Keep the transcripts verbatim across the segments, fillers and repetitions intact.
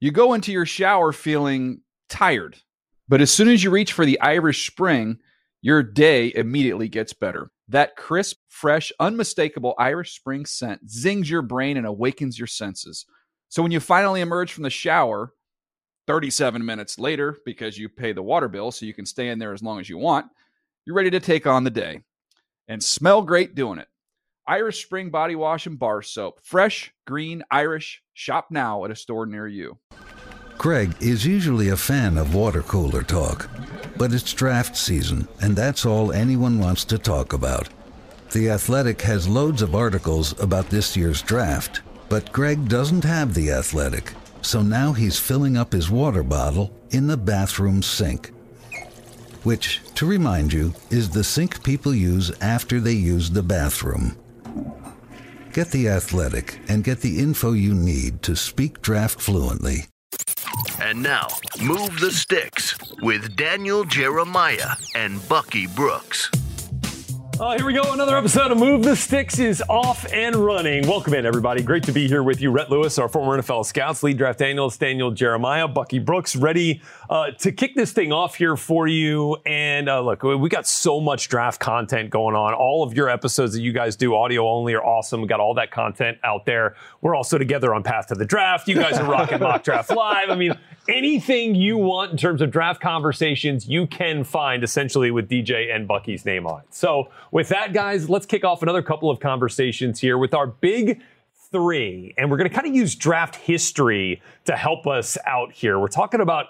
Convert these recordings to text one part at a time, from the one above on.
You go into your shower feeling tired, but as soon as you reach for the Irish Spring, your day immediately gets better. That crisp, fresh, unmistakable Irish Spring scent zings your brain and awakens your senses. So when you finally emerge from the shower, thirty-seven minutes later, because you pay the water bill so you can stay in there as long as you want, you're ready to take on the day. And smell great doing it. Irish Spring Body Wash and Bar Soap. Fresh, green, Irish. Shop now at a store near you. Greg is usually a fan of water cooler talk, but it's draft season, and that's all anyone wants to talk about. The Athletic has loads of articles about this year's draft, but Greg doesn't have The Athletic, so now he's filling up his water bottle in the bathroom sink. Which, to remind you, is the sink people use after they use the bathroom. Get The Athletic and get the info you need to speak draft fluently. And now, Move the Sticks with Daniel Jeremiah and Bucky Brooks. Oh, here we go. Another episode of Move the Sticks is off and running. Welcome in, everybody. Great to be here with you. Rhett Lewis, our former N F L Scouts, lead draft analyst, Daniel Jeremiah, Bucky Brooks, ready uh, to kick this thing off here for you. And uh, look, we got so much draft content going on. All of your episodes that you guys do audio only are awesome. We got all that content out there. We're also together on Path to the Draft. You guys are rocking Mock Draft Live. I mean, anything you want in terms of draft conversations, you can find essentially with D J and Bucky's name on it. So with that, guys, let's kick off another couple of conversations here with our big three. And we're going to kind of use draft history to help us out here. We're talking about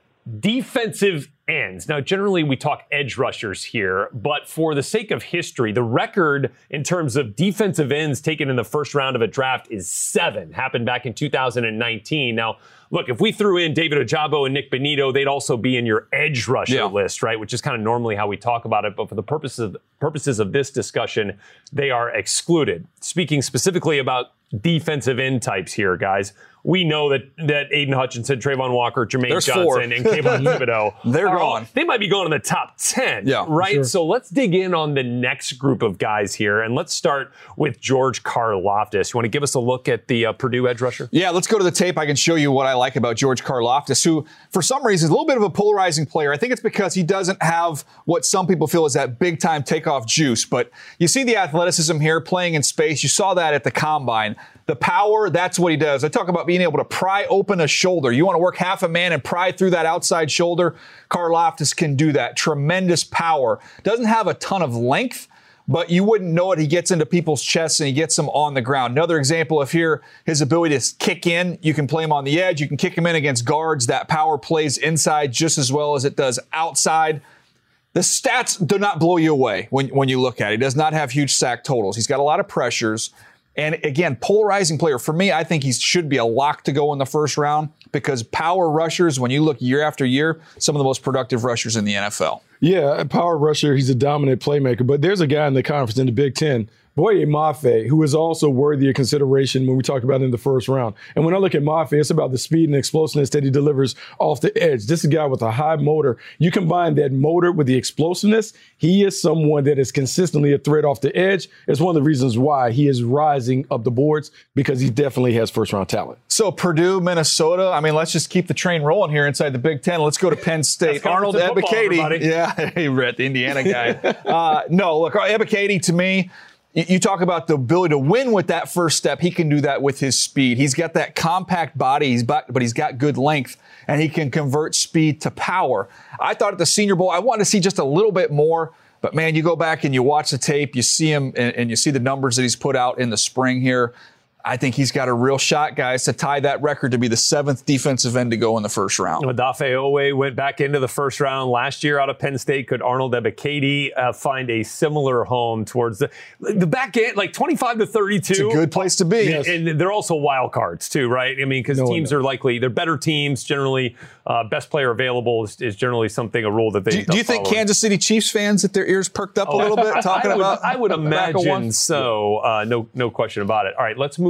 defensive ends. Now, generally, we talk edge rushers here, but for the sake of history, the record in terms of defensive ends taken in the first round of a draft is seven. Happened back in two thousand nineteen. Now, look, if we threw in David Ojabo and Nick Benito, they'd also be in your edge rusher yeah. list, right? Which is kind of normally how we talk about it. But for the purposes of, purposes of this discussion, they are excluded. Speaking specifically about defensive end types here, guys, we know that that Aiden Hutchinson, Trayvon Walker, Jermaine There's Johnson, four. and Kayvon Thibodeau, They're are all- gone. they might be going in the top ten, Yeah, right? sure. So let's dig in on the next group of guys here, and let's start with George Karlaftis. You want to give us a look at the uh, Purdue edge rusher? Yeah, let's go to the tape. I can show you what I like about George Karlaftis, who, for some reason, is a little bit of a polarizing player. I think it's because he doesn't have what some people feel is that big-time takeoff juice. But you see the athleticism here, playing in space. You saw that at the Combine. The power, that's what he does. I talk about being able to pry open a shoulder. You want to work half a man and pry through that outside shoulder. Karlaftis can do that. Tremendous power. Doesn't have a ton of length, but you wouldn't know it. He gets into people's chests and he gets them on the ground. Another example of here, his ability to kick in. You can play him on the edge. You can kick him in against guards. That power plays inside just as well as it does outside. The stats do not blow you away when, when you look at it. He does not have huge sack totals. He's got a lot of pressures. And again, polarizing player. For me, I think he should be a lock to go in the first round because power rushers, when you look year after year, some of the most productive rushers in the N F L. Yeah, a power rusher. He's a dominant playmaker. But there's a guy in the conference in the Big Ten, Boye Mafe, who is also worthy of consideration when we talk about in the first round. And when I look at Mafe, it's about the speed and explosiveness that he delivers off the edge. This is a guy with a high motor. You combine that motor with the explosiveness, he is someone that is consistently a threat off the edge. It's one of the reasons why he is rising up the boards, because he definitely has first-round talent. So Purdue, Minnesota, I mean, let's just keep the train rolling here inside the Big Ten. Let's go to Penn State. Arnold Ebiketie. Yeah, hey, Rhett, the Indiana guy. uh, no, look, Ebiketie, to me, you talk about the ability to win with that first step. He can do that with his speed. He's got that compact body, he's but he's got good length, and he can convert speed to power. I thought at the Senior Bowl, I wanted to see just a little bit more. But, man, you go back and you watch the tape, you see him, and, and you see the numbers that he's put out in the spring here. I think he's got a real shot, guys, to tie that record to be the seventh defensive end to go in the first round. Odafe Owe went back into the first round last year out of Penn State. Could Arnold Ebiketie uh, find a similar home towards the, the back end, like twenty-five to thirty-two? It's a good place to be. Yes. And they're also wild cards, too, right? I mean, because no teams are likely, they're better teams. Generally, uh, best player available is, is generally something, a rule that they Do, do you think following. Kansas City Chiefs fans, that their ears perked up Oh, a little bit talking I would, about I would tobacco imagine one? so. Uh, no, no question about it. All right, let's move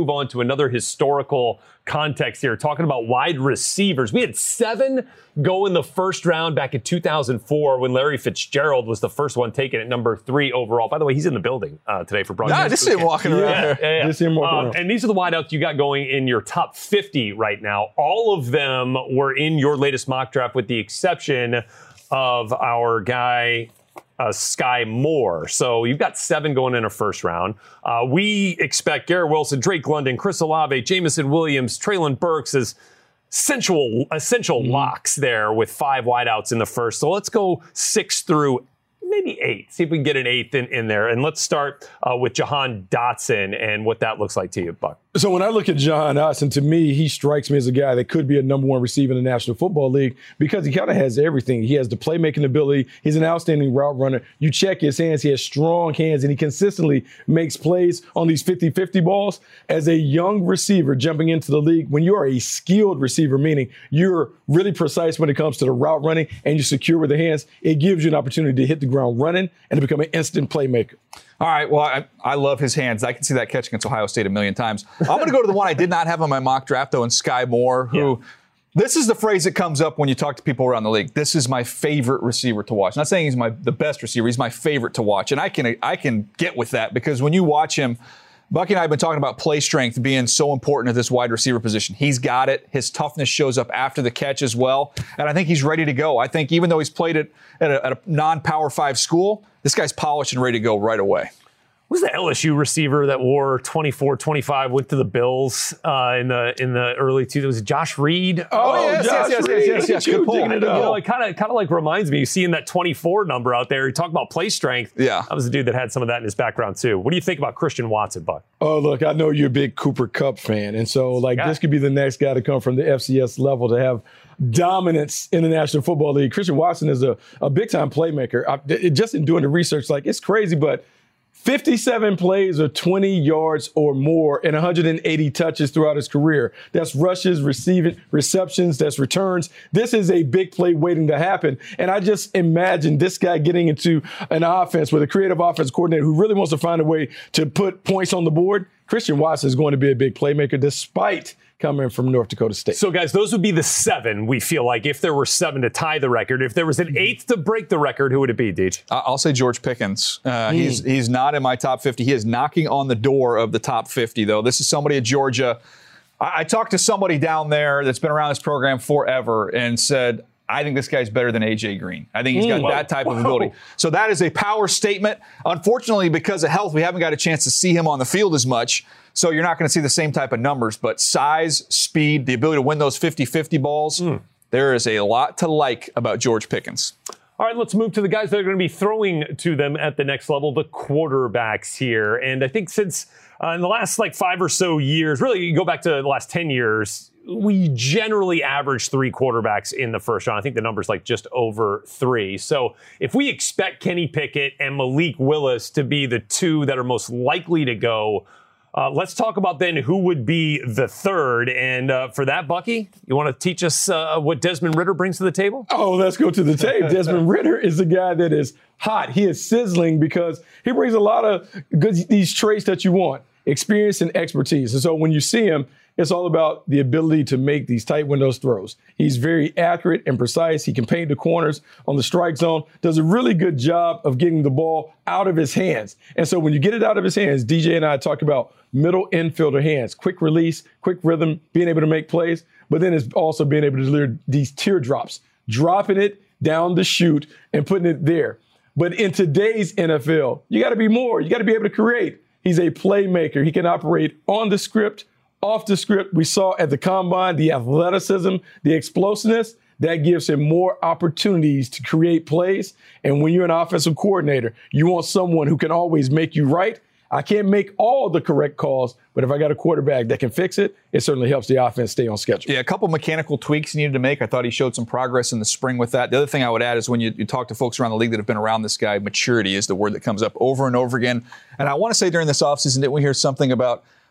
move on to another historical context here, talking about wide receivers. We had seven go in the first round back in two thousand four when Larry Fitzgerald was the first one taken at number three overall. By the way, he's in the building uh, today for broadcast. Yeah, I just see him walking around. Yeah, yeah, yeah. Just see him walking um, around. And these are the wideouts you got going in your top fifty right now. All of them were in your latest mock draft with the exception of our guy, Uh, Sky Moore. So you've got seven going in a first round. Uh, we expect Garrett Wilson, Drake London, Chris Olave, Jamison Williams, Traylon Burks as essential, essential mm-hmm. locks there with five wideouts in the first. So let's go six through maybe eight. See if we can get an eighth in, in there. And let's start uh, with Jahan Dotson and what that looks like to you, Buck. So when I look at Jahan Dotson, to me, he strikes me as a guy that could be a number one receiver in the National Football League because he kind of has everything. He has the playmaking ability. He's an outstanding route runner. You check his hands. He has strong hands, and he consistently makes plays on these fifty-fifty balls. As a young receiver jumping into the league, when you are a skilled receiver, meaning you're really precise when it comes to the route running and you're secure with the hands, it gives you an opportunity to hit the ground running and to become an instant playmaker. All right, well, I, I love his hands. I can see that catch against Ohio State a million times. I'm going to go to the one I did not have on my mock draft, though, and Sky Moore, who yeah. This is the phrase that comes up when you talk to people around the league. This is my favorite receiver to watch. I'm not saying he's my the best receiver. He's my favorite to watch, and I can I can get with that because when you watch him, Bucky and I have been talking about play strength being so important at this wide receiver position. He's got it. His toughness shows up after the catch as well, and I think he's ready to go. I think even though he's played it at a, at a non-Power five school, this guy's polished and ready to go right away. Who's the L S U receiver that wore twenty-four, twenty-five, went to the Bills uh, in the in the early two thousands? Was it Josh Reed? Oh, oh yes, yes, yes, yes, yes, yes. Good pull. It you know, it kind of kind of like reminds me, seeing that twenty-four number out there. You talk about play strength. Yeah. That was a dude that had some of that in his background, too. What do you think about Christian Watson, Buck? Oh, look, I know you're a big Cooper Kupp fan. And so, like, yeah. this could be the next guy to come from the F C S level to have dominance in the National Football League. Christian Watson is a, a big-time playmaker. I, it, just in doing the research, like, it's crazy, but fifty-seven plays of twenty yards or more and one hundred eighty touches throughout his career. That's rushes, receiving, receptions, that's returns. This is a big play waiting to happen. And I just imagine this guy getting into an offense with a creative offense coordinator who really wants to find a way to put points on the board. Christian Watson is going to be a big playmaker despite coming from North Dakota State. So, guys, those would be the seven, we feel like, if there were seven to tie the record. If there was an eighth to break the record, who would it be, Deej? I'll say George Pickens. Uh, mm. He's he's not in my top fifty. He is knocking on the door of the top fifty, though. This is somebody at Georgia. I, I talked to somebody down there that's been around this program forever and said, I think this guy's better than A J Green. I think he's got mm, that type whoa. of ability. So that is a power statement. Unfortunately, because of health, we haven't got a chance to see him on the field as much. So you're not going to see the same type of numbers. But size, speed, the ability to win those fifty-fifty balls, mm. there is a lot to like about George Pickens. All right, let's move to the guys that are going to be throwing to them at the next level, the quarterbacks here. And I think since uh, in the last like five or so years, really you go back to the last ten years, we generally average three quarterbacks in the first round. I think the number's like just over three. So if we expect Kenny Pickett and Malik Willis to be the two that are most likely to go, uh, let's talk about then who would be the third. And uh, for that, Bucky, you want to teach us uh, what Desmond Ridder brings to the table? Oh, let's go to the tape. Desmond Ridder is a guy that is hot. He is sizzling because he brings a lot of good, these traits that you want, experience and expertise. And so when you see him, it's all about the ability to make these tight windows throws. He's very accurate and precise. He can paint the corners on the strike zone, does a really good job of getting the ball out of his hands. And so when you get it out of his hands, D J and I talk about middle infielder hands, quick release, quick rhythm, being able to make plays, but then it's also being able to deliver these teardrops, dropping it down the chute and putting it there. But in today's N F L, you got to be more. You got to be able to create. He's a playmaker. He can operate on the script, off the script. We saw at the combine the athleticism, the explosiveness that gives him more opportunities to create plays. And when you're an offensive coordinator, you want someone who can always make you right. I can't make all the correct calls, but if I got a quarterback that can fix it, it certainly helps the offense stay on schedule. Yeah, a couple mechanical tweaks he needed to make. I thought he showed some progress in the spring with that. The other thing I would add is when you, you talk to folks around the league that have been around this guy, maturity is the word that comes up over and over again. And I want to say during this offseason, didn't we hear something about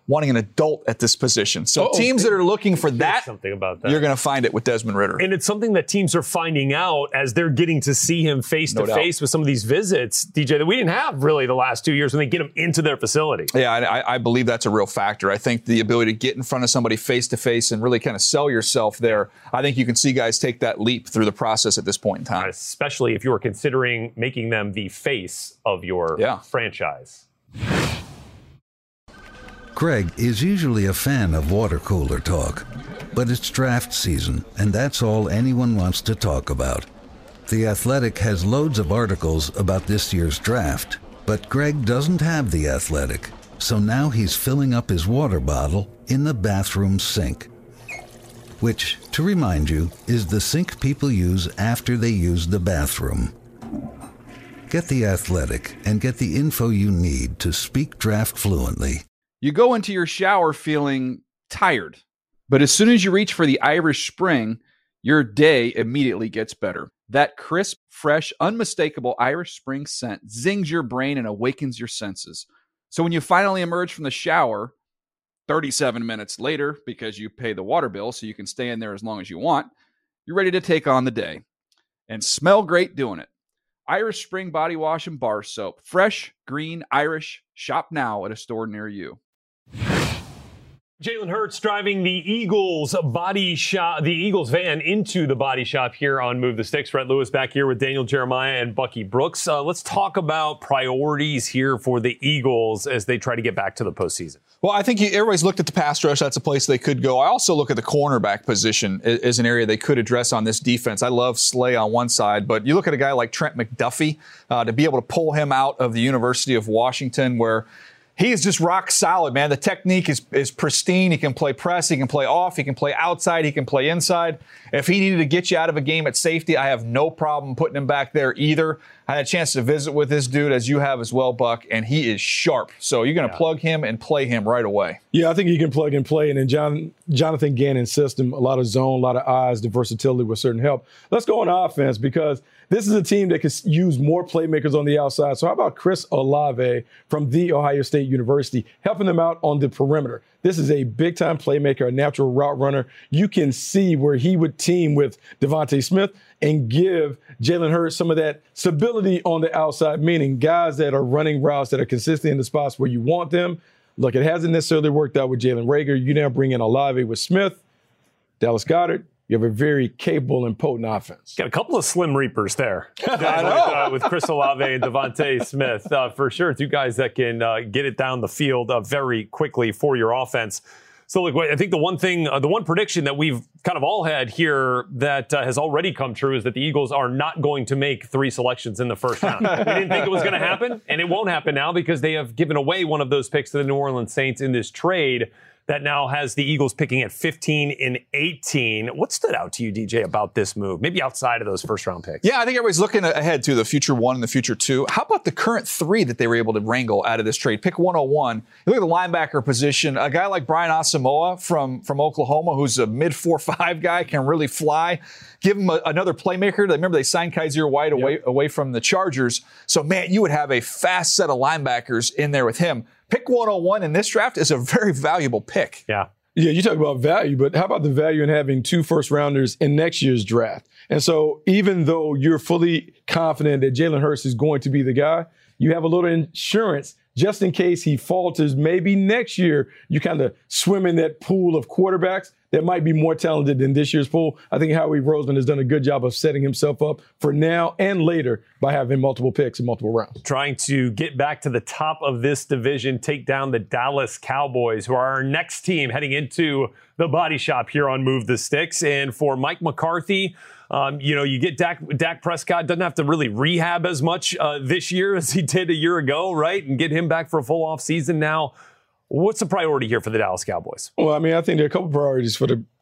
wanting an adult at this position. So Uh-oh. teams that are looking for that, something about that. you're going to find it with Desmond Ridder. And it's something that teams are finding out as they're getting to see him face to No face doubt. with some of these visits, D J, that we didn't have really the last two years when they get him into their facility. Yeah, I, I believe that's a real factor. I think the ability to get in front of somebody face to face and really kind of sell yourself there, I think you can see guys take that leap through the process at this point in time. Especially if you were considering making them the face of your Yeah. franchise. Greg is usually a fan of water cooler talk, but it's draft season, and that's all anyone wants to talk about. The Athletic has loads of articles about this year's draft, but Greg doesn't have The Athletic, so now he's filling up his water bottle in the bathroom sink. Which, to remind you, is the sink people use after they use the bathroom. Get The Athletic and get the info you need to speak draft fluently. You go into your shower feeling tired, but as soon as you reach for the Irish Spring, your day immediately gets better. That crisp, fresh, unmistakable Irish Spring scent zings your brain and awakens your senses. So when you finally emerge from the shower, thirty-seven minutes later, because you pay the water bill so you can stay in there as long as you want, you're ready to take on the day. And smell great doing it. Irish Spring Body Wash and Bar Soap. Fresh, green, Irish. Shop now at a store near you. Jalen Hurts driving the Eagles body shop, the Eagles van into the body shop here on Move the Sticks. Rhett Lewis back here with Daniel Jeremiah and Bucky Brooks. Uh, let's talk about priorities here for the Eagles as they try to get back to the postseason. Well, I think you, everybody's looked at the pass rush. That's a place they could go. I also look at the cornerback position as, as an area they could address on this defense. I love Slay on one side, but you look at a guy like Trent McDuffie, uh, to be able to pull him out of the University of Washington, where he is just rock solid, man. The technique is, is pristine. He can play press. He can play off. He can play outside. He can play inside. If he needed to get you out of a game at safety, I have no problem putting him back there either. I had a chance to visit with this dude, as you have as well, Buck, and he is sharp. So you're going to yeah. plug him and play him right away. Yeah, I think he can plug and play. And in John, Jonathan Gannon's system, a lot of zone, a lot of eyes, the versatility with certain help. Let's go on offense, because this is a team that can use more playmakers on the outside. So how about Chris Olave from The Ohio State University, helping them out on the perimeter? This is a big-time playmaker, a natural route runner. You can see where he would team with Devontae Smith and give Jalen Hurts some of that stability on the outside, meaning guys that are running routes that are consistent in the spots where you want them. Look, it hasn't necessarily worked out with Jalen Reagor. You now bring in Olave with Smith, Dallas Goedert. You have a very capable and potent offense. Got a couple of slim reapers there. I know. With, uh, with Chris Olave and Devontae Smith, uh, for sure. Two guys that can uh, get it down the field uh, very quickly for your offense. So, look, I think the one thing, uh, the one prediction that we've kind of all had here that uh, has already come true is that the Eagles are not going to make three selections in the first round. We didn't think it was going to happen, and it won't happen now because they have given away one of those picks to the New Orleans Saints in this trade that now has the Eagles picking at fifteen and eighteen. What stood out to you, D J, about this move? Maybe outside of those first-round picks. Yeah, I think everybody's looking ahead to the future one and the future two. How about the current three that they were able to wrangle out of this trade? Pick one oh one. You look at the linebacker position. A guy like Brian Asamoah from, from Oklahoma, who's a mid four five guy, can really fly. Give him a, another playmaker. Remember, they signed Kaiser White away, yep. away from the Chargers. So, man, you would have a fast set of linebackers in there with him. Pick one oh one in this draft is a very valuable pick. Yeah. Yeah, you talk about value, but how about the value in having two first-rounders in next year's draft? And so even though you're fully confident that Jalen Hurts is going to be the guy, you have a little insurance just in case he falters. Maybe next year you kind of swim in that pool of quarterbacks that might be more talented than this year's pool. I think Howie Roseman has done a good job of setting himself up for now and later by having multiple picks in multiple rounds. Trying to get back to the top of this division, take down the Dallas Cowboys, who are our next team heading into the body shop here on Move the Sticks. And for Mike McCarthy, um, you know, you get Dak, Dak Prescott, doesn't have to really rehab as much uh, this year as he did a year ago, right? And get him back for a full off season now. What's the priority here for the Dallas Cowboys? Well, I mean, I think there are a couple priorities for the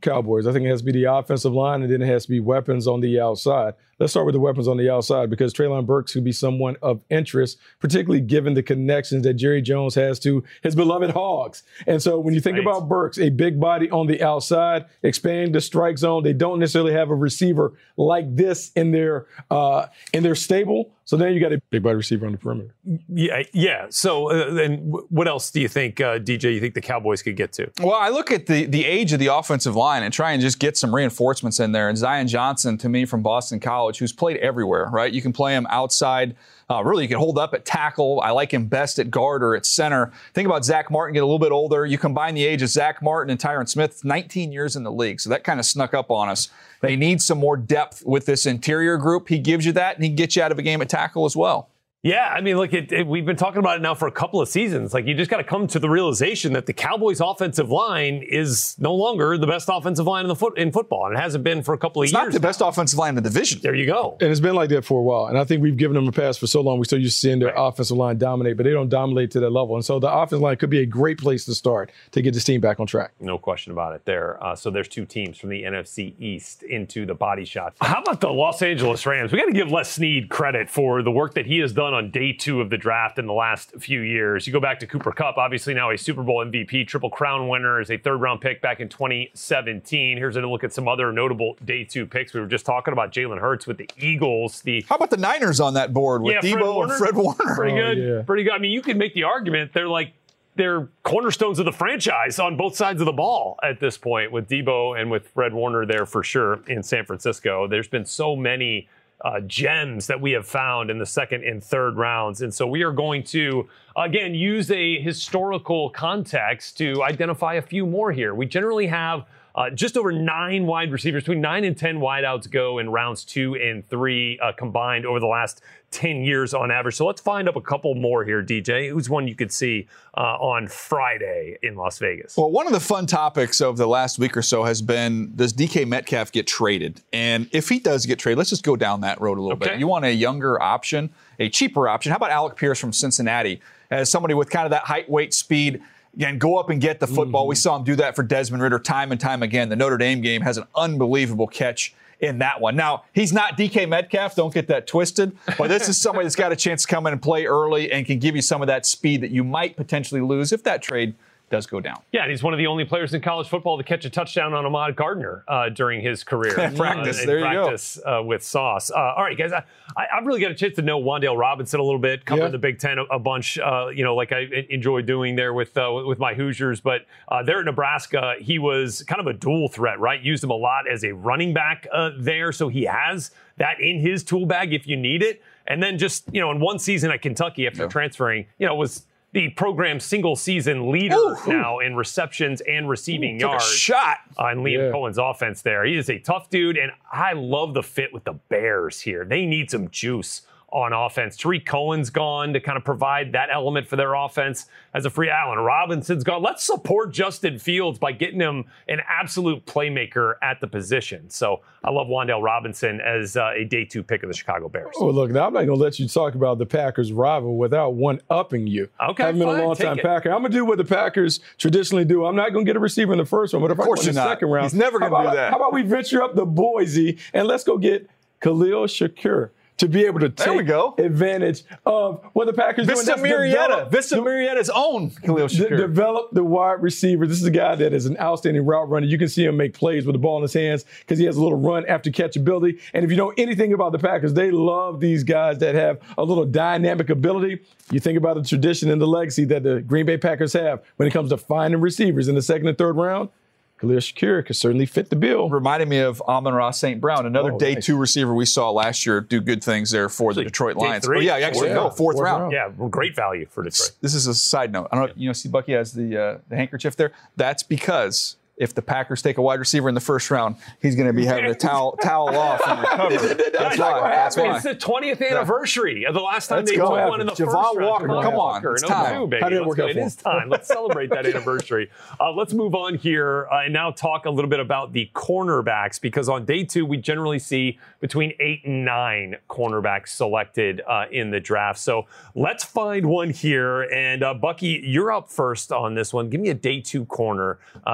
Cowboys. I think it has to be the offensive line, and then it has to be weapons on the outside. Let's start with the weapons on the outside because Treylon Burks could be someone of interest, particularly given the connections that Jerry Jones has to his beloved Hogs. And so when you think right. about Burks, a big body on the outside, expanding the strike zone, they don't necessarily have a receiver like this in their uh, in their stable. So then you got a big body receiver on the perimeter. Yeah, yeah. So uh, then what else do you think, uh, D J, you think the Cowboys could get to? Well, I look at the, the age of the offensive line and try and just get some reinforcements in there. And Zion Johnson, to me, from Boston College, who's played everywhere, right? You can play him outside. Uh, really, you can hold up at tackle. I like him best at guard or at center. Think about Zach Martin, get a little bit older. You combine the age of Zach Martin and Tyron Smith, nineteen years in the league. So that kind of snuck up on us. They need some more depth with this interior group. He gives you that, and he can get you out of a game at tackle as well. Yeah, I mean, look, it, it, we've been talking about it now for a couple of seasons. Like, you just got to come to the realization that the Cowboys' offensive line is no longer the best offensive line in the foot in football, and it hasn't been for a couple of it's years. It's not the now. best offensive line in the division. There you go. And it's been like that for a while. And I think we've given them a pass for so long. We're still used to seeing their right. offensive line dominate, but they don't dominate to that level. And so the offensive line could be a great place to start to get this team back on track. No question about it there. Uh, so there's two teams from the N F C East into the body shot. How about the Los Angeles Rams? We got to give Les Snead credit for the work that he has done on day two of the draft in the last few years. You go back to Cooper Kupp, obviously now a Super Bowl M V P, Triple Crown winner, as a third-round pick back in twenty seventeen. Here's a look at some other notable day two picks. We were just talking about Jalen Hurts with the Eagles. The How about the Niners on that board with yeah, Debo and Fred Warner? Pretty good. Oh, yeah. Pretty good. I mean, you could make the argument they're like they're cornerstones of the franchise on both sides of the ball at this point with Debo and with Fred Warner there for sure in San Francisco. There's been so many Uh, gems that we have found in the second and third rounds. And so we are going to, again, use a historical context to identify a few more here. We generally have uh, just over nine wide receivers, between nine and ten wideouts go in rounds two and three uh, combined over the last ten years on average. So let's find up a couple more here, D J. Who's one you could see uh, on Friday in Las Vegas? Well, one of the fun topics of the last week or so has been, does D K Metcalf get traded? And if he does get traded, let's just go down that road a little okay. bit. You want a younger option, a cheaper option. How about Alec Pierce from Cincinnati as somebody with kind of that height, weight, speed? Again, go up and get the football. Mm-hmm. We saw him do that for Desmond Ridder time and time again. The Notre Dame game has an unbelievable catch in that one. Now, he's not D K Metcalf. Don't get that twisted. But this is somebody that's got a chance to come in and play early and can give you some of that speed that you might potentially lose if that trade does go down. Yeah, and he's one of the only players in college football to catch a touchdown on Ahmad Gardner uh, during his career. practice, uh, there you practice, go. Uh, with Sauce. Uh, all right, guys, I, I've really got a chance to know Wan'Dale Robinson a little bit, covered yeah. the Big Ten a, a bunch, uh, you know, like I enjoy doing there with uh, with my Hoosiers. But uh, there at Nebraska, he was kind of a dual threat, right? Used him a lot as a running back uh, there, so he has that in his tool bag if you need it. And then just, you know, in one season at Kentucky after yeah. transferring, you know, was the program's single-season leader ooh, now ooh. in receptions and receiving ooh, yards. A shot on Liam yeah. Cohen's offense there. He is a tough dude, and I love the fit with the Bears here. They need some juice on offense. Tariq Cohen's gone to kind of provide that element for their offense as a free. Allen Robinson's gone. Let's support Justin Fields by getting him an absolute playmaker at the position. So I love Wan'Dale Robinson as uh, a day two pick of the Chicago Bears. Oh, look, now I'm not going to let you talk about the Packers rival without one-upping you. Okay, I've been fine, a long-time take Packer. I'm going to do what the Packers traditionally do. I'm not going to get a receiver in the first round, but if I go in the not. second round, he's never going to do that. How about we venture up to Boise and let's go get Khalil Shakir to be able to take advantage of what the Packers do. Vista Marietta. Vista Marietta's own Khalil Shakir. D- develop the wide receiver. This is a guy that is an outstanding route runner. You can see him make plays with the ball in his hands because he has a little run after catch ability. And if you know anything about the Packers, they love these guys that have a little dynamic ability. You think about the tradition and the legacy that the Green Bay Packers have when it comes to finding receivers in the second and third round. Khalil Shakir could certainly fit the bill. Reminded me of Amon-Ra Saint Brown, another oh, day nice. two receiver we saw last year do good things there for actually, the Detroit Lions. Three, oh, yeah, actually, yeah. no, fourth, fourth round. round. Yeah, great value for Detroit. This is a side note. I don't know, you know, see Bucky has the uh, the handkerchief there. That's because if the Packers take a wide receiver in the first round, he's going to be having to towel, towel off and recover. That's why. That's why. It's the twentieth anniversary yeah. of the last time Let's they go. took one in the Javon first round. Walker, come on. Walker. It's no, time. Two, baby. How did it work out it for is time. Let's celebrate that anniversary. Uh, let's move on here uh, and now talk a little bit about the cornerbacks, because on day two, we generally see between eight and nine cornerbacks selected uh, in the draft. So let's find one here. And uh, Bucky, you're up first on this one. Give me a day two corner uh, and a team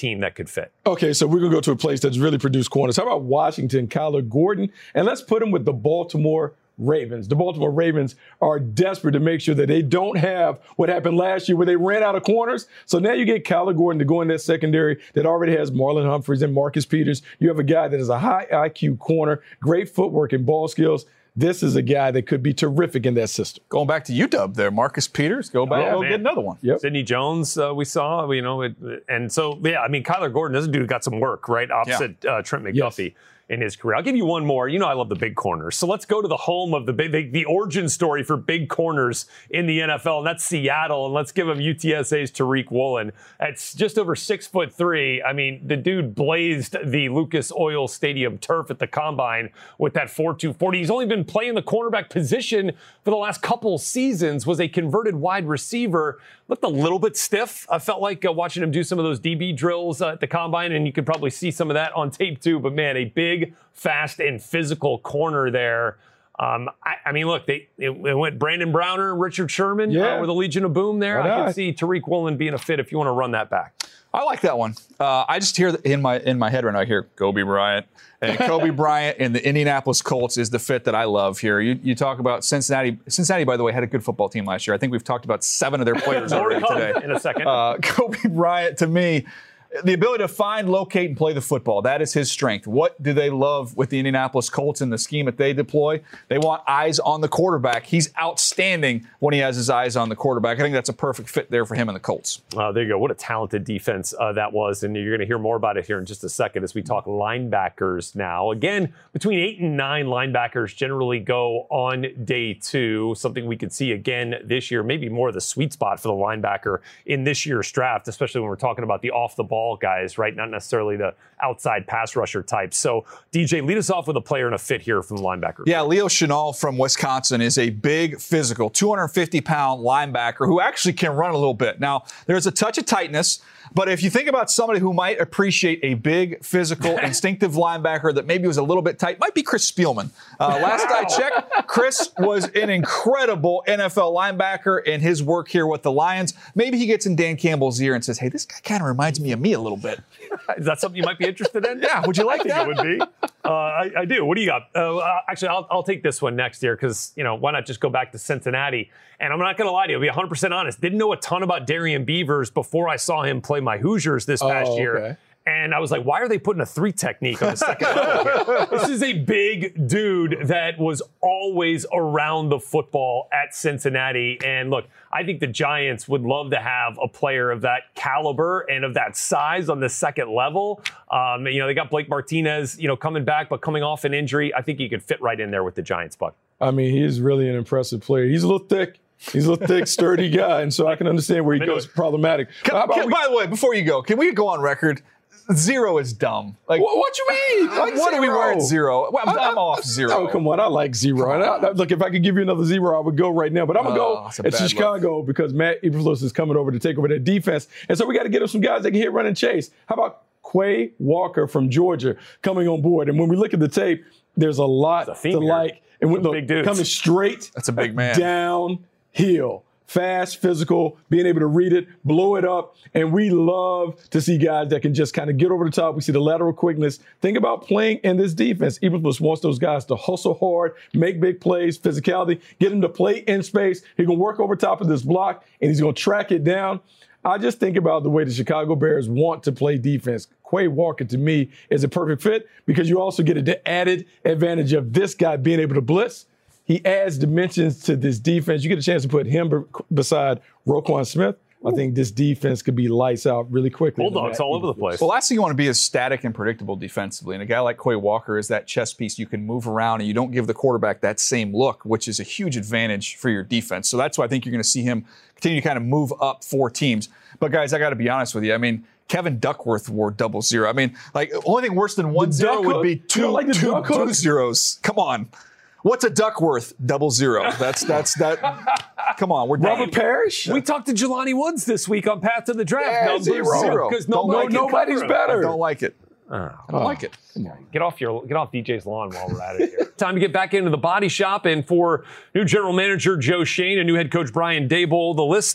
team that could fit. Okay, so we're going to go to a place that's really produced corners. How about Washington, Kyler Gordon? And let's put him with the Baltimore Ravens. The Baltimore Ravens are desperate to make sure that they don't have what happened last year where they ran out of corners. So now you get Kyler Gordon to go in that secondary that already has Marlon Humphreys and Marcus Peters. You have a guy that is a high I Q corner, great footwork and ball skills. This is a guy that could be terrific in that system. Going back to U W there, Marcus Peters, go back, Yeah, go man. get another one. Yep. Sidney Jones, uh, we saw, you know, it, and so, yeah, I mean, Kyler Gordon, this dude got some work, right, opposite uh, Trent McDuffie. Yes. In his career. I'll give you one more. You know I love the big corners. So let's go to the home of the big, the, the origin story for big corners in the N F L, and that's Seattle. And let's give him U T S A's Tariq Woolen. At just over six foot three, I mean, the dude blazed the Lucas Oil Stadium turf at the Combine with that four two forty. He's only been playing the cornerback position for the last couple seasons, was a converted wide receiver. Looked a little bit stiff. I felt like uh, watching him do some of those D B drills uh, at the Combine, and you could probably see some of that on tape too. But man, a big, fast, and physical corner there. Um, I, I mean, look, they it, it went Brandon Browner, Richard Sherman Yeah. uh, with the Legion of Boom there. Why I not? can see Tariq Woolen being a fit if you want to run that back. I like that one. Uh, I just hear in my in my head right now, I hear Kobe Bryant. And Kobe Bryant and the Indianapolis Colts is the fit that I love here. You, you talk about Cincinnati. Cincinnati, by the way, had a good football team last year. I think we've talked about seven of their players More to already come today. in a second. Uh, Kobe Bryant, to me, the ability to find, locate, and play the football. That is his strength. What do they love with the Indianapolis Colts and the scheme that they deploy? They want eyes on the quarterback. He's outstanding when he has his eyes on the quarterback. I think that's a perfect fit there for him and the Colts. Uh, there you go. What a talented defense uh, that was. And you're going to hear more about it here in just a second as we talk linebackers now. Again, between eight and nine linebackers generally go on day two, something we could see again this year, maybe more of the sweet spot for the linebacker in this year's draft, especially when we're talking about the off-the-ball guys, right? Not necessarily the outside pass rusher types. So, D J, lead us off with a player and a fit here from the linebacker. Yeah, Leo Chenal from Wisconsin is a big physical, two hundred fifty pound linebacker who actually can run a little bit. Now, there's a touch of tightness, but if you think about somebody who might appreciate a big, physical, instinctive linebacker that maybe was a little bit tight, might be Chris Spielman. Uh, last I checked, Chris was an incredible N F L linebacker in his work here with the Lions. Maybe he gets in Dan Campbell's ear and says, hey, this guy kind of reminds me of me a little bit. Is that something you might be interested in? Yeah, would you like I think that? it would be. Uh, I, I do. What do you got? Uh, uh, actually, I'll, I'll take this one next year because, you know, why not just go back to Cincinnati? And I'm not going to lie to you. I'll be one hundred percent honest. Didn't know a ton about Darian Beavers before I saw him play my Hoosiers this past Oh, year. okay. And I was like, why are they putting a three technique on the second level here? This is a big dude that was always around the football at Cincinnati. And look, I think the Giants would love to have a player of that caliber and of that size on the second level. Um, you know, they got Blake Martinez, you know, coming back, but coming off an injury. I think he could fit right in there with the Giants, Buck. I mean, he is really an impressive player. He's a little thick. He's a little thick, sturdy guy, and so I can understand where he goes problematic. Can, How about can, we- by the way, before you go, can we go on record? Zero is dumb. Like, What, what you mean? Like what do we zero? wear at zero? Well, I'm, I- I'm off zero. Oh, come on. I like zero. And I, look, if I could give you another zero, I would go right now. But I'm going to Oh, go that's a it's bad Chicago because Matt Eberflus is coming over to take over their defense. And so we got to get him some guys that can hit, run, and chase. How about Quay Walker from Georgia coming on board? And when we look at the tape, there's a lot There's a to theme here. like. And when, Some look, big dudes. coming straight That's a big man. downhill. Fast, physical, being able to read it, blow it up. And we love to see guys that can just kind of get over the top. We see the lateral quickness. Think about playing in this defense. Eberflus wants those guys to hustle hard, make big plays, physicality, get them to play in space. He can work over top of this block, and he's going to track it down. I just think about the way the Chicago Bears want to play defense. Quay Walker, to me, is a perfect fit because you also get the added advantage of this guy being able to blitz. He adds dimensions to this defense. You get a chance to put him be- beside Roquan Smith. I think this defense could be lights out really quickly. Bulldogs all over the place. Well, last thing you want to be is static and predictable defensively. And a guy like Quay Walker is that chess piece you can move around and you don't give the quarterback that same look, which is a huge advantage for your defense. So that's why I think you're going to see him continue to kind of move up four teams. But guys, I got to be honest with you. I mean, Kevin Duckworth wore double zero. I mean, like, only thing worse than one The zero duck would hook? be You two, don't like the two, duck two hook? zeros. Come on. What's a Duckworth double zero? That's, that's, that. Come on. We're Robert Parrish? We talked to Jelani Woods this week on Path to the Draft. Yeah, Number zero. Zero. Because Don't nobody like it. can Nobody's cover him. better. I don't like it. Oh. I don't like it. Get off your get off D J's lawn while we're at it here. Time to get back into the body shop, and for new general manager Joe Shane and new head coach Brian Daboll, the list is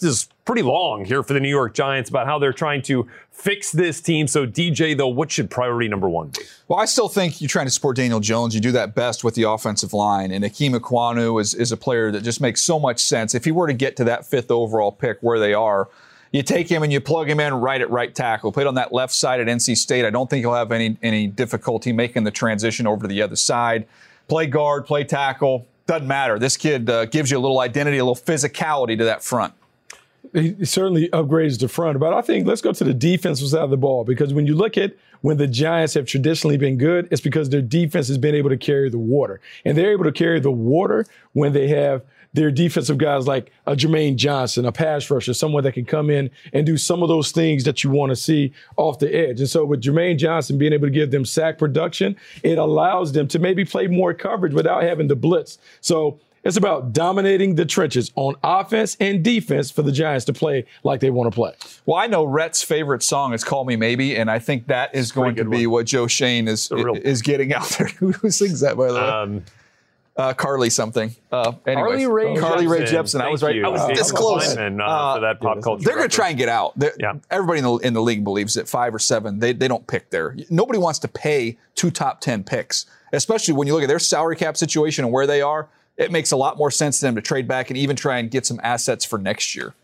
pretty long here for the New York Giants about how they're trying to fix this team. So, D J, though, what should priority number one be? Well, I still think you're trying to support Daniel Jones. You do that best with the offensive line. And Ikem Ekwonu is, is a player that just makes so much sense. If he were to get to that fifth overall pick where they are, you take him and you plug him in right at right tackle. Played on that left side at N C State. I don't think he'll have any any difficulty making the transition over to the other side. Play guard, play tackle. Doesn't matter. This kid uh, gives you a little identity, a little physicality to that front. He certainly upgrades the front. But I think let's go to the defensive side of the ball, because when you look at when the Giants have traditionally been good, it's because their defense has been able to carry the water. And they're able to carry the water when they have their defensive guys like a Jermaine Johnson, a pass rusher, someone that can come in and do some of those things that you want to see off the edge. And so with Jermaine Johnson being able to give them sack production, it allows them to maybe play more coverage without having to blitz. So it's about dominating the trenches on offense and defense for the Giants to play like they want to play. Well, I know Rhett's favorite song is Call Me Maybe, and I think that is going to be one. What Joe Shane is real- is getting out there. Who sings that, by the way? Um, Uh, Carly something. Uh, anyways, Carly Rae Carly Rae Jepsen. Jepsen. I was right. You. I was uh, this close. Uh, uh, for that pop yeah, culture. They're going to try and get out. Yeah. Everybody in the, in the league believes that five or seven, they, they don't pick there. Nobody wants to pay two top ten picks, especially when you look at their salary cap situation and where they are. It makes a lot more sense to them to trade back and even try and get some assets for next year.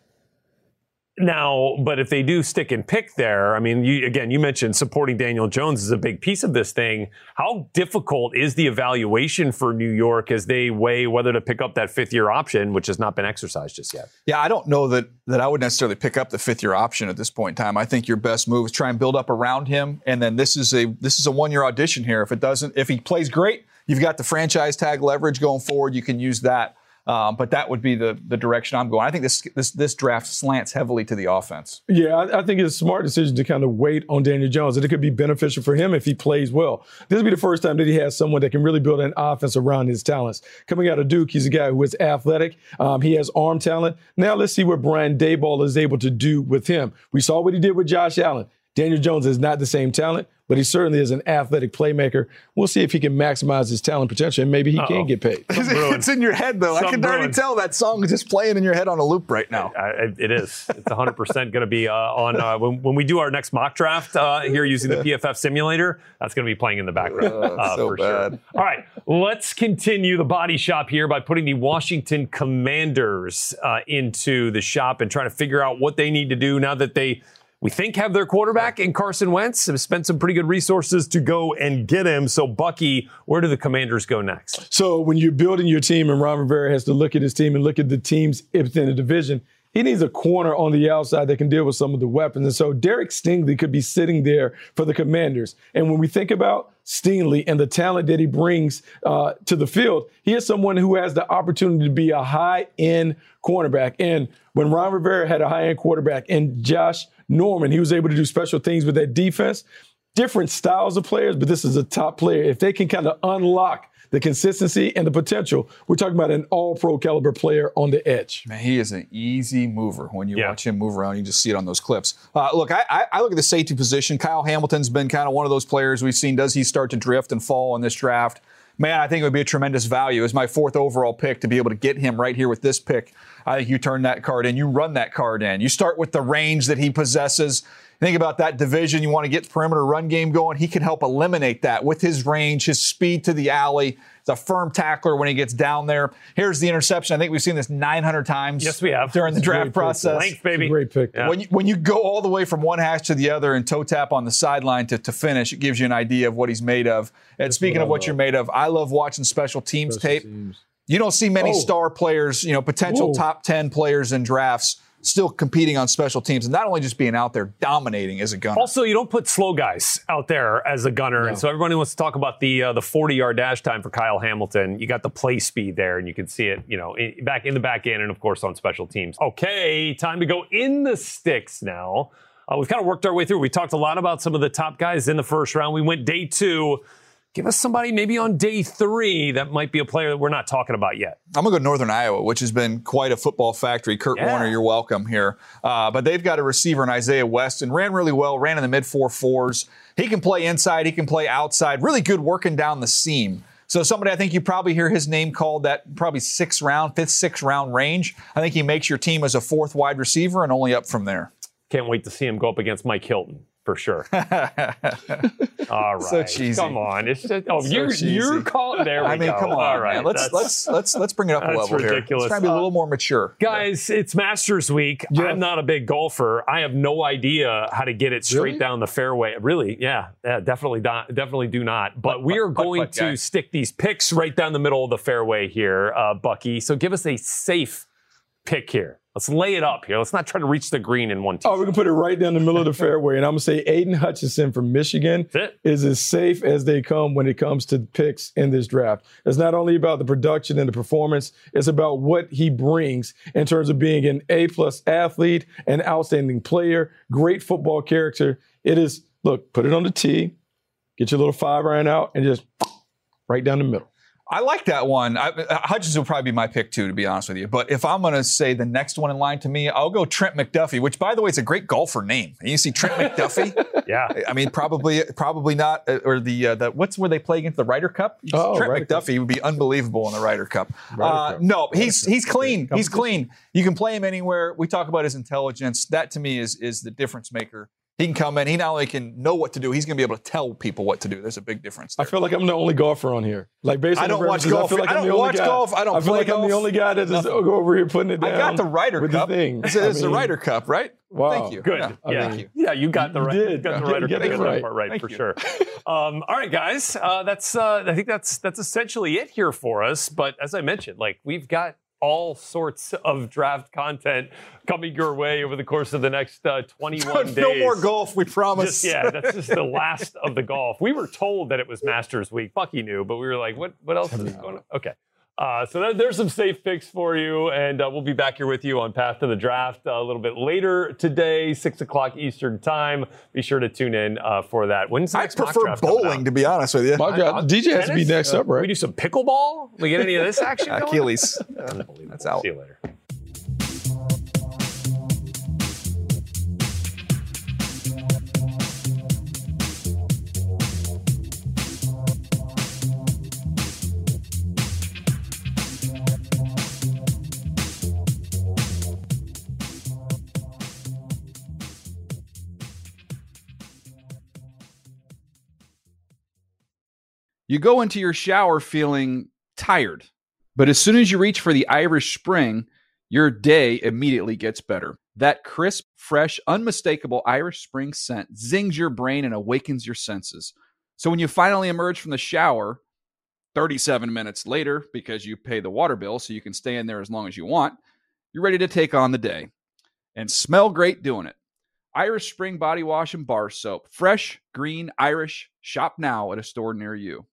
Now, but if they do stick and pick there, I mean, you, again, you mentioned supporting Daniel Jones is a big piece of this thing. How difficult is the evaluation for New York as they weigh whether to pick up that fifth-year option, which has not been exercised just yet? Yeah, I don't know that that I would necessarily pick up the fifth-year option at this point in time. I think your best move is try and build up around him, and then this is a this is a one-year audition here. If it doesn't, if he plays great, you've got the franchise tag leverage going forward. You can use that. Um, but that would be the the direction I'm going. I think this this this draft slants heavily to the offense. Yeah, I, I think it's a smart decision to kind of wait on Daniel Jones, and it could be beneficial for him if he plays well. This will be the first time that he has someone that can really build an offense around his talents. Coming out of Duke, he's a guy who is athletic. Um, he has arm talent. Now let's see what Brian Daboll is able to do with him. We saw what he did with Josh Allen. Daniel Jones is not the same talent, but he certainly is an athletic playmaker. We'll see if he can maximize his talent potential, and maybe he Uh-oh. can get paid. It's in your head, though. Some I can brewing. already tell that song is just playing in your head on a loop right now. It, it is. It's one hundred percent going to be uh, on uh, when, when we do our next mock draft uh, here using the P F F simulator. That's going to be playing in the background uh, so for bad. sure. All right, let's continue the body shop here by putting the Washington Commanders uh, into the shop and trying to figure out what they need to do now that they – we think have their quarterback in Carson Wentz. Have spent some pretty good resources to go and get him. So, Bucky, where do the Commanders go next? So, when you're building your team and Ron Rivera has to look at his team and look at the teams within the division, he needs a corner on the outside that can deal with some of the weapons. And so Derek Stingley could be sitting there for the Commanders. And when we think about Stingley and the talent that he brings uh, to the field, he is someone who has the opportunity to be a high-end cornerback. And when Ron Rivera had a high-end quarterback and Josh Norman, he was able to do special things with that defense. Different styles of players, but this is a top player. If they can kind of unlock the consistency and the potential, we're talking about an all-pro caliber player on the edge. Man, he is an easy mover. When you yeah. watch him move around, you just see it on those clips. Uh, look, I, I, I look at the safety position. Kyle Hamilton's been kind of one of those players we've seen. Does he start to drift and fall in this draft? Man, I think it would be a tremendous value as my fourth overall pick to be able to get him right here with this pick. I think you turn that card in. You run that card in. You start with the range that he possesses. Think about that division. You want to get the perimeter run game going. He can help eliminate that with his range, his speed to the alley. He's a firm tackler when he gets down there. Here's the interception. I think we've seen this nine hundred times. Yes, we have. During the draft process. Length, baby. Great pick. Yeah. When, you, when you go all the way from one hash to the other and toe tap on the sideline to, to finish, it gives you an idea of what he's made of. And That's speaking what of what you're made of, I love watching special teams special tape. Teams. You don't see many oh. star players, you know, potential Whoa. top ten players in drafts still competing on special teams, and not only just being out there dominating as a gunner. Also, you don't put slow guys out there as a gunner, no. and so everybody wants to talk about the uh, the forty-yard dash time for Kyle Hamilton. You got the play speed there, and you can see it, you know, in, back in the back end, and of course on special teams. Okay, time to go in the sticks now. Uh, we've kind of worked our way through. We talked a lot about some of the top guys in the first round. We went day two. Give us somebody maybe on day three that might be a player that we're not talking about yet. I'm going to go Northern Iowa, which has been quite a football factory. Kurt yeah. Warner, you're welcome here. Uh, but they've got a receiver in Isaiah West and ran really well, ran in the mid four fours. He can play inside. He can play outside. Really good working down the seam. So somebody I think you probably hear his name called that probably sixth round, fifth, sixth round range. I think he makes your team as a fourth wide receiver and only up from there. Can't wait to see him go up against Mike Hilton. For sure. All right. So cheesy. Come on. It's just, oh, so you're, cheesy. you're calling. There we I mean, go. come on. All right. Man. Let's That's, let's let's let's let's bring it up a level ridiculous. here. Let's try to be a little more mature, guys. It's Masters Week. Yeah. I'm not a big golfer. I have no idea how to get it straight Really? down the fairway. Really? Yeah. Yeah. Definitely not. Definitely do not. But we are going putt, to guy. stick these picks right down the middle of the fairway here, uh, Bucky. So give us a safe pick here. Let's lay it up here. Let's not try to reach the green in one. Two. Oh, we can put it right down the middle of the fairway. And I'm going to say Aiden Hutchinson from Michigan is as safe as they come when it comes to picks in this draft. It's not only about the production and the performance. It's about what he brings in terms of being an A-plus athlete, an outstanding player, great football character. It is, look, put it on the tee, get your little five iron out, and just right down the middle. I like that one. I, Hutchinson will probably be my pick too, to be honest with you. But if I'm going to say the next one in line to me, I'll go Trent McDuffie, which, by the way, is a great golfer name. And you see Trent McDuffie? Yeah. I mean, probably probably not. uh, Or the, uh, the what's where they play against the Ryder Cup? You see Oh, Trent Ryder McDuffie would be unbelievable in the Ryder Cup. Ryder Uh, Cup. no, Ryder he's Cup. he's clean. Great He's competition. clean. You can play him anywhere. We talk about his intelligence. That, to me, is is the difference maker. He can come in. He not only can know what to do, he's going to be able to tell people what to do. There's a big difference there. I feel like I'm the only golfer on here. Like based on I don't the watch references, golf. I feel like I I'm don't the only watch guy. golf. I don't I feel play like I'm the golf. only guy that just Nothing. go over here putting it down. I got the Ryder with Cup. the thing. It's, it's I the mean, Ryder Cup, right? Wow. Thank you. Good. Yeah. Yeah. Thank you. Yeah, you got the You right. did. Got the You right. get got it the right. part right Thank for you. sure. Um, all right, guys. Uh, that's. Uh, I think that's that's essentially it here for us. But as I mentioned, like we've got all sorts of draft content coming your way over the course of the next uh, twenty-one days. No more golf, we promise. Just, yeah, that's just the last of the golf. We were told that it was Masters Week. Bucky knew, but we were like, what What else is going on? Okay. Uh, so that, there's some safe picks for you, and uh, we'll be back here with you on Path to the Draft uh, a little bit later today, six o'clock Eastern Time. Be sure to tune in uh, for that. When's the I next mock prefer draft coming bowling, out? to be honest with you. My God, D J has to be Tennis? next up, We right? do some pickleball? We get any of this action going? Achilles. Unbelievable. That's out. See you later. You go into your shower feeling tired, but as soon as you reach for the Irish Spring, your day immediately gets better. That crisp, fresh, unmistakable Irish Spring scent zings your brain and awakens your senses. So when you finally emerge from the shower, thirty-seven minutes later, because you pay the water bill so you can stay in there as long as you want, you're ready to take on the day and smell great doing it. Irish Spring Body Wash and Bar Soap. Fresh, green, Irish. Shop now at a store near you.